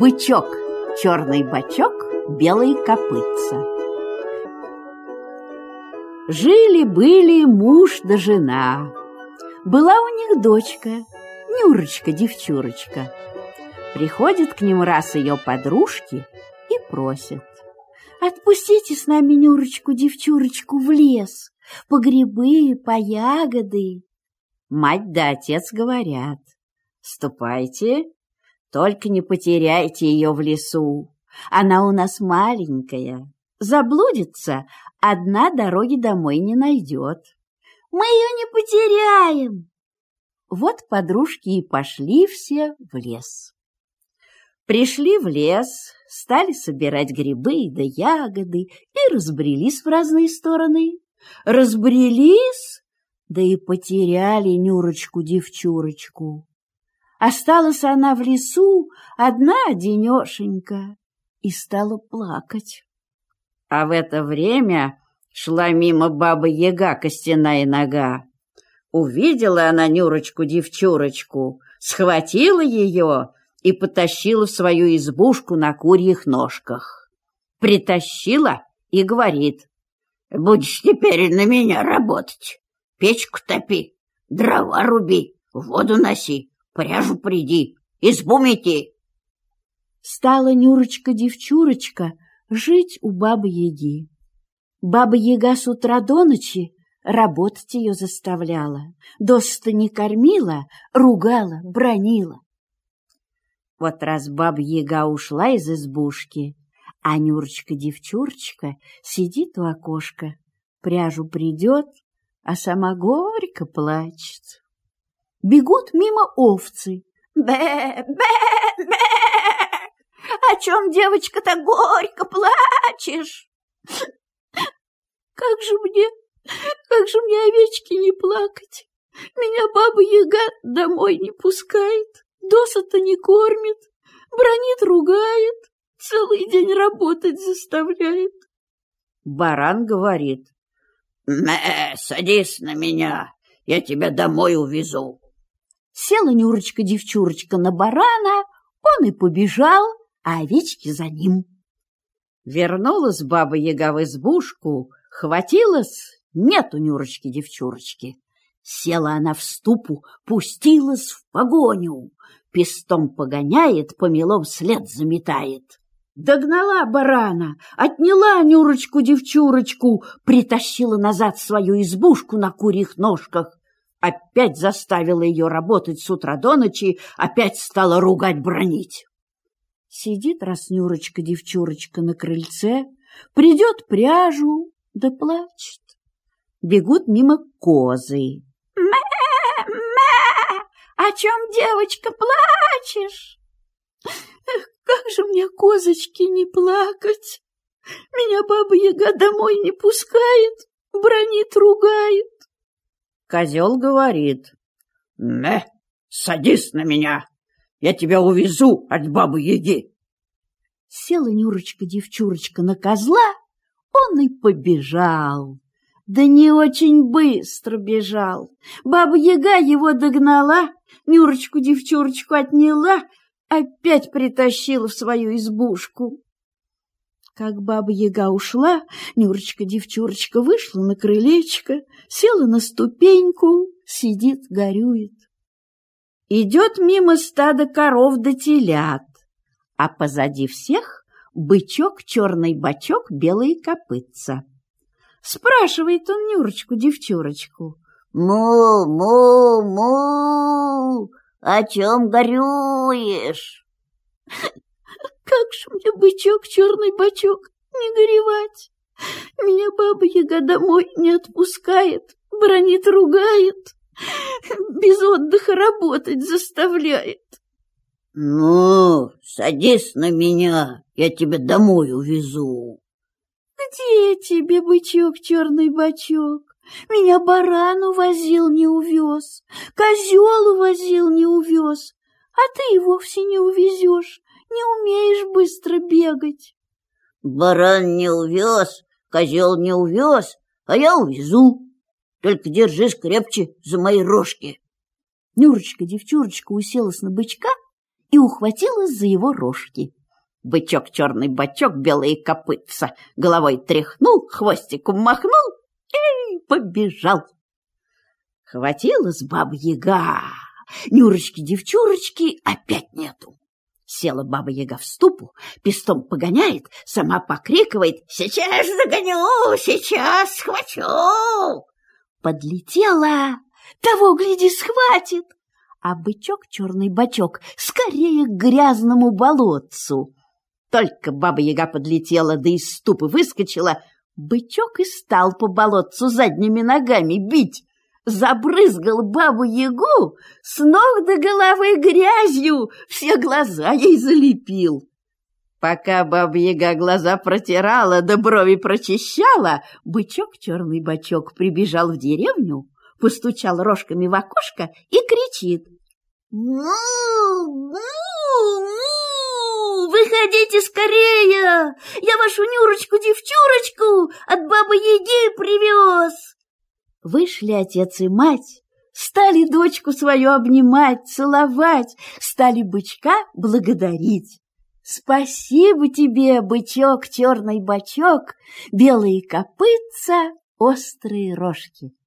Бычок, черный бочок, белые копытца. Жили-были муж да жена. Была у них дочка, Нюрочка-девчурочка. Приходят к ним раз ее подружки и просят: «Отпустите с нами Нюрочку-девчурочку в лес, по грибы, по ягоды». Мать да отец говорят: «Ступайте, только не потеряйте ее в лесу. Она у нас маленькая, заблудится, одна дороги домой не найдет». «Мы ее не потеряем». Вот подружки и пошли все в лес. Пришли в лес, стали собирать грибы да ягоды и разбрелись в разные стороны. Разбрелись, да и потеряли Нюрочку-девчурочку. Осталась она в лесу одна-одинешенька и стала плакать. А в это время шла мимо баба-яга костяная нога. Увидела она Нюрочку-девчурочку, схватила ее и потащила в свою избушку на курьих ножках. Притащила и говорит: «Будешь теперь на меня работать. Печку топи, дрова руби, воду носи, пряжу приди, избу мети». Стала Нюрочка-девчурочка жить у бабы-яги. Баба-яга с утра до ночи работать ее заставляла, досыта не кормила, ругала, бранила. Вот раз баба-яга ушла из избушки, а Нюрочка-девчурочка сидит у окошка, пряжу придет, а сама горько плачет. Бегут мимо овцы. «Бе, бе, бе! О чем, девочка, так горько плачешь?» Как же мне овечки не плакать? Меня баба-яга домой не пускает, досыта не кормит, бранит, ругает, целый день работать заставляет. Баран говорит: «Садись на меня, я тебя домой увезу». Села Нюрочка-девчурочка на барана, он и побежал, а овечки за ним. Вернулась баба-яга в избушку, хватилась, нету Нюрочки-девчурочки. Села она в ступу, пустилась в погоню. Пестом погоняет, помелом след заметает. Догнала барана, отняла Нюрочку-девчурочку, притащила назад в свою избушку на курьих ножках. Опять заставила ее работать с утра до ночи, опять стала ругать, бранить. Сидит раз Нюрочка-девчурочка на крыльце, придет пряжу, да плачет. Бегут мимо козы. «Мэ, мэ! О чем, девочка, плачешь?» «Как же мне, козочки, не плакать? Меня баба-яга домой не пускает, бранит, ругает». Козел говорит: «Садись на меня, я тебя увезу от бабы-яги». Села Нюрочка-девчурочка на козла, он и побежал. Да не очень быстро бежал. Баба-яга его догнала, Нюрочку-девчурочку отняла, опять притащила в свою избушку. Как баба-яга ушла, Нюрочка-девчурочка вышла на крылечко, села на ступеньку, сидит, горюет. Идет мимо стада коров да телят, а позади всех бычок, черный бочок, белые копытца. Спрашивает он Нюрочку-девчурочку: «Му-му-му, о чем горюешь?» «Как же мне, бычок, черный бочок, не горевать? Меня баба-яга домой не отпускает, бранит, ругает, без отдыха работать заставляет». «Садись на меня, я тебя домой увезу». «Где тебе, бычок, черный бочок? Меня баран увозил, не увез, козел увозил, не увез, а ты и вовсе не увезешь, не умеешь быстро бегать». «Баран не увез, козел не увез, а я увезу. Только держись крепче за мои рожки». Нюрочка-девчурочка уселась на бычка и ухватилась за его рожки. Бычок черный бочок, белые копытца, головой тряхнул, хвостиком махнул и побежал. Хватилась Баба-Яга, Нюрочки-девчурочки опять нету. Села Баба-Яга в ступу, пестом погоняет, сама покрикивает: «Сейчас загоню, сейчас схвачу!» Подлетела, того, гляди, схватит, а бычок черный бочок скорее к грязному болотцу. Только Баба-Яга подлетела, да из ступы выскочила, бычок и стал по болотцу задними ногами бить. Забрызгал Бабу-Ягу с ног до головы грязью, все глаза ей залепил. Пока Баба-Яга глаза протирала да брови прочищала, бычок черный бочок прибежал в деревню, постучал рожками в окошко и кричит: «Му! Выходите скорее! Я вашу Нюрочку-девчурочку от Бабы-Яги привез!» Вышли отец и мать, стали дочку свою обнимать, целовать, стали бычка благодарить. «Спасибо тебе, бычок, черный бочок, белые копытца, острые рожки!»